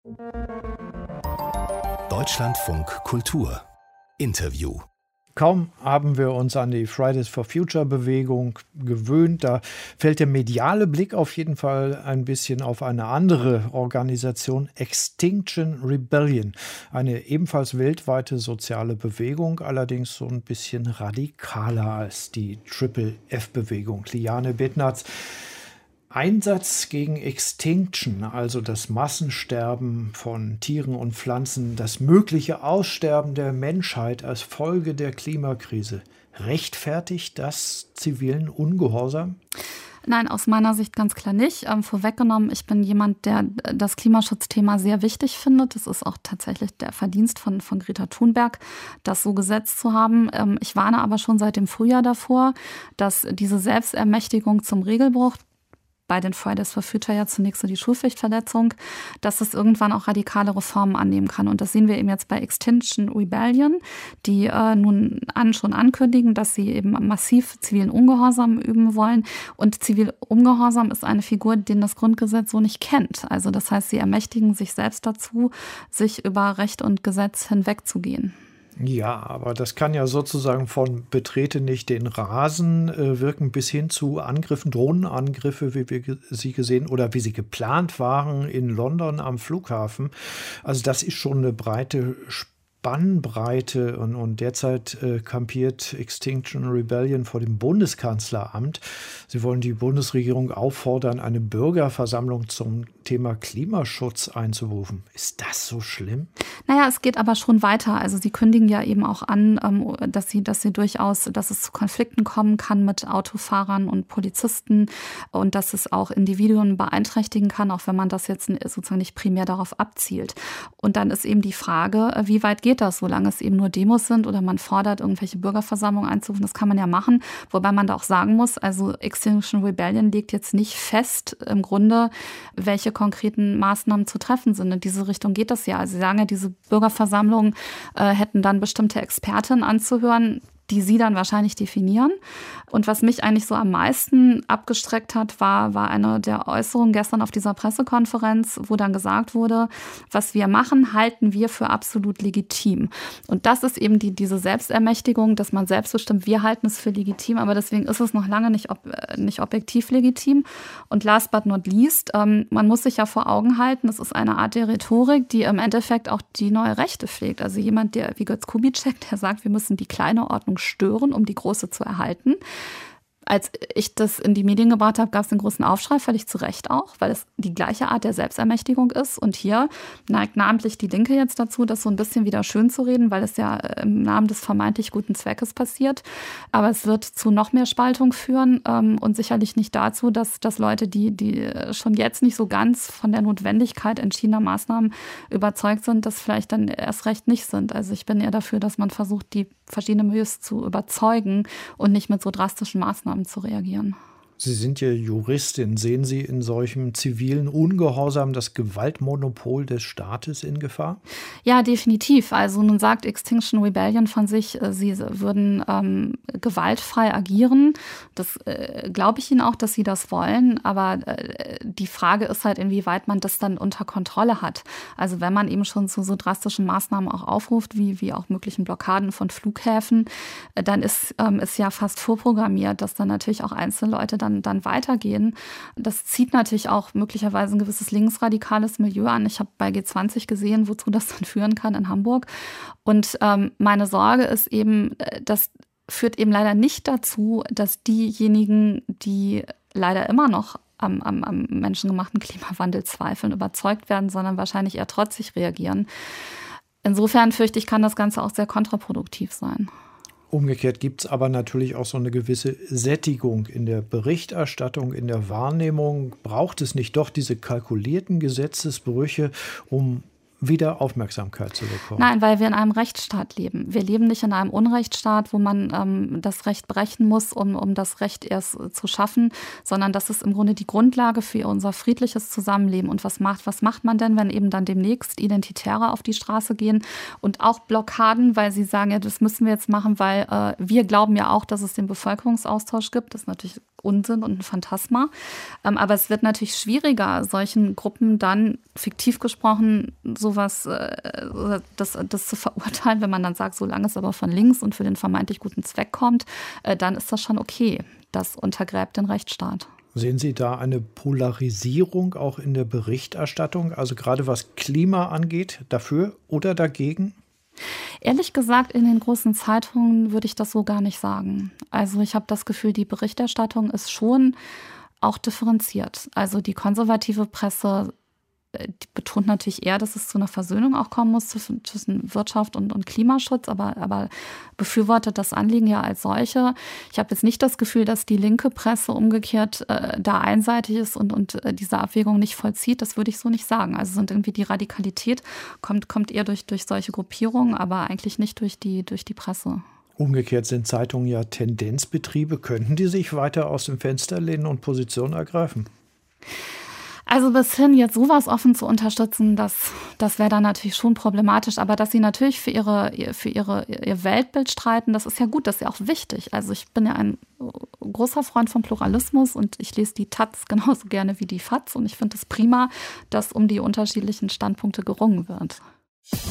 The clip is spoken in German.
Deutschlandfunk Kultur Interview. Kaum haben wir uns an die Fridays for Future Bewegung gewöhnt, da fällt der mediale Blick auf jeden Fall ein bisschen auf eine andere Organisation, Extinction Rebellion. Eine ebenfalls weltweite soziale Bewegung, allerdings so ein bisschen radikaler als die Triple F-Bewegung. Liane Bednarz, Einsatz gegen Extinction, also das Massensterben von Tieren und Pflanzen, das mögliche Aussterben der Menschheit als Folge der Klimakrise. Rechtfertigt das zivilen Ungehorsam? Nein, aus meiner Sicht ganz klar nicht. Vorweggenommen, ich bin jemand, der das Klimaschutzthema sehr wichtig findet. Das ist auch tatsächlich der Verdienst von Greta Thunberg, das so gesetzt zu haben. Ich warne aber schon seit dem Frühjahr davor, dass diese Selbstermächtigung zum Regelbruch, bei den Fridays for Future ja zunächst so die Schulpflichtverletzung, dass es irgendwann auch radikale Reformen annehmen kann. Und das sehen wir eben jetzt bei Extinction Rebellion, die nun schon ankündigen, dass sie eben massiv zivilen Ungehorsam üben wollen. Und zivil Ungehorsam ist eine Figur, den das Grundgesetz so nicht kennt. Also das heißt, sie ermächtigen sich selbst dazu, sich über Recht und Gesetz hinwegzugehen. Ja, aber das kann ja sozusagen von betrete nicht den Rasen wirken bis hin zu Angriffen, Drohnenangriffe, wie wir sie gesehen oder wie sie geplant waren in London am Flughafen. Also das ist schon eine breite Spannbreite und derzeit kampiert Extinction Rebellion vor dem Bundeskanzleramt. Sie wollen die Bundesregierung auffordern, eine Bürgerversammlung zum Thema Klimaschutz einzurufen. Ist das so schlimm? Naja, es geht aber schon weiter. Also sie kündigen ja eben auch an, dass sie durchaus, dass es zu Konflikten kommen kann mit Autofahrern und Polizisten und dass es auch Individuen beeinträchtigen kann, auch wenn man das jetzt sozusagen nicht primär darauf abzielt. Und dann ist eben die Frage, wie weit geht das, solange es eben nur Demos sind oder man fordert, irgendwelche Bürgerversammlungen einzurufen. Das kann man ja machen, wobei man da auch sagen muss, also Extinction Rebellion legt jetzt nicht fest im Grunde, welche konkreten Maßnahmen zu treffen sind. In diese Richtung geht das ja. Also sie sagen ja, diese Bürgerversammlungen hätten dann bestimmte Expertinnen anzuhören, die sie dann wahrscheinlich definieren. Und was mich eigentlich so am meisten abgestreckt hat, war eine der Äußerungen gestern auf dieser Pressekonferenz, wo dann gesagt wurde, was wir machen, halten wir für absolut legitim. Und das ist eben diese Selbstermächtigung, dass man selbst bestimmt, wir halten es für legitim, aber deswegen ist es noch lange nicht objektiv legitim. Und last but not least, man muss sich ja vor Augen halten, das ist eine Art der Rhetorik, die im Endeffekt auch die neue Rechte pflegt. Also jemand, der wie Götz Kubitschek, der sagt, wir müssen die kleine Ordnung stören, um die große zu erhalten. Als ich das in die Medien gebracht habe, gab es einen großen Aufschrei, völlig zu Recht auch, weil es die gleiche Art der Selbstermächtigung ist. Und hier neigt namentlich die Linke jetzt dazu, das so ein bisschen wieder schön zu reden, weil es ja im Namen des vermeintlich guten Zweckes passiert. Aber es wird zu noch mehr Spaltung führen und sicherlich nicht dazu, dass Leute, die schon jetzt nicht so ganz von der Notwendigkeit entschiedener Maßnahmen überzeugt sind, das vielleicht dann erst recht nicht sind. Also ich bin eher dafür, dass man versucht, die verschiedenen Milieus zu überzeugen und nicht mit so drastischen Maßnahmen zu reagieren. Sie sind ja Juristin. Sehen Sie in solchem zivilen Ungehorsam das Gewaltmonopol des Staates in Gefahr? Ja, definitiv. Also nun sagt Extinction Rebellion von sich, sie würden gewaltfrei agieren. Das glaube ich Ihnen auch, dass sie das wollen. Aber die Frage ist halt, inwieweit man das dann unter Kontrolle hat. Also wenn man eben schon zu so drastischen Maßnahmen auch aufruft, wie auch möglichen Blockaden von Flughäfen, dann ist ja fast vorprogrammiert, dass dann natürlich auch einzelne Leute dann weitergehen. Das zieht natürlich auch möglicherweise ein gewisses linksradikales Milieu an. Ich habe bei G20 gesehen, wozu das dann führen kann in Hamburg. Und meine Sorge ist eben, das führt eben leider nicht dazu, dass diejenigen, die leider immer noch am menschengemachten Klimawandel zweifeln, überzeugt werden, sondern wahrscheinlich eher trotzig reagieren. Insofern fürchte ich, kann das Ganze auch sehr kontraproduktiv sein. Umgekehrt gibt es aber natürlich auch so eine gewisse Sättigung in der Berichterstattung, in der Wahrnehmung. Braucht es nicht doch diese kalkulierten Gesetzesbrüche, um wieder Aufmerksamkeit zu bekommen. Nein, weil wir in einem Rechtsstaat leben. Wir leben nicht in einem Unrechtsstaat, wo man das Recht brechen muss, um das Recht erst zu schaffen, sondern das ist im Grunde die Grundlage für unser friedliches Zusammenleben. Und was macht man denn, wenn eben dann demnächst Identitäre auf die Straße gehen und auch Blockaden, weil sie sagen, ja, das müssen wir jetzt machen, weil wir glauben ja auch, dass es den Bevölkerungsaustausch gibt. Das ist natürlich Unsinn und ein Phantasma. Aber es wird natürlich schwieriger, solchen Gruppen dann, fiktiv gesprochen, sowas, das zu verurteilen, wenn man dann sagt, solange es aber von links und für den vermeintlich guten Zweck kommt, dann ist das schon okay. Das untergräbt den Rechtsstaat. Sehen Sie da eine Polarisierung auch in der Berichterstattung, also gerade was Klima angeht, dafür oder dagegen? Ehrlich gesagt, in den großen Zeitungen würde ich das so gar nicht sagen. Also ich habe das Gefühl, die Berichterstattung ist schon auch differenziert. Also die konservative Presse, die betont natürlich eher, dass es zu einer Versöhnung auch kommen muss zwischen Wirtschaft und Klimaschutz, aber befürwortet das Anliegen ja als solche. Ich habe jetzt nicht das Gefühl, dass die linke Presse umgekehrt da einseitig ist und diese Abwägung nicht vollzieht. Das würde ich so nicht sagen. Also sind irgendwie die Radikalität kommt eher durch solche Gruppierungen, aber eigentlich nicht durch die Presse. Umgekehrt sind Zeitungen ja Tendenzbetriebe. Könnten die sich weiter aus dem Fenster lehnen und Position ergreifen? Also bis hin, jetzt sowas offen zu unterstützen, das wäre dann natürlich schon problematisch. Aber dass sie natürlich für ihr Weltbild streiten, das ist ja gut, das ist ja auch wichtig. Also ich bin ja ein großer Freund von Pluralismus und ich lese die Taz genauso gerne wie die FAZ. Und ich finde es prima, dass um die unterschiedlichen Standpunkte gerungen wird.